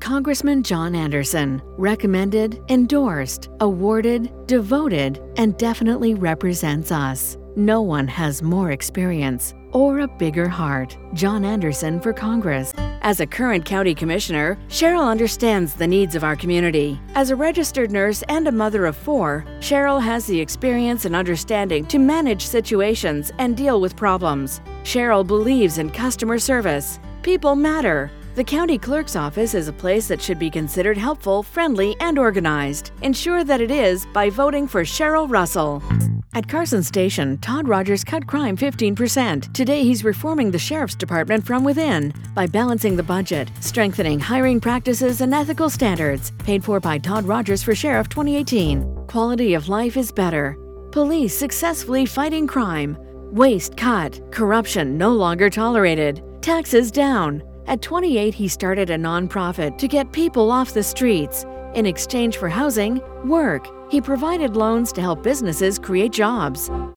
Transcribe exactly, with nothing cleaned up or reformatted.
Congressman John Anderson, recommended, endorsed, awarded, devoted, and definitely represents us. No one has more experience or a bigger heart. John Anderson for Congress. As a current county commissioner, Cheryl understands the needs of our community. As a registered nurse and a mother of four, Cheryl has the experience and understanding to manage situations and deal with problems. Cheryl believes in customer service. People matter. The county clerk's office is a place that should be considered helpful, friendly, and organized. Ensure that it is by voting for Cheryl Russell. At Carson Station, Todd Rogers cut crime fifteen percent. Today, he's reforming the sheriff's department from within by balancing the budget, strengthening hiring practices and ethical standards. Paid for by Todd Rogers for Sheriff twenty eighteen. Quality of life is better. Police successfully fighting crime. Waste cut. Corruption no longer tolerated. Taxes down. At twenty-eight, he started a nonprofit to get people off the streets. In exchange for housing, work. He provided loans to help businesses create jobs.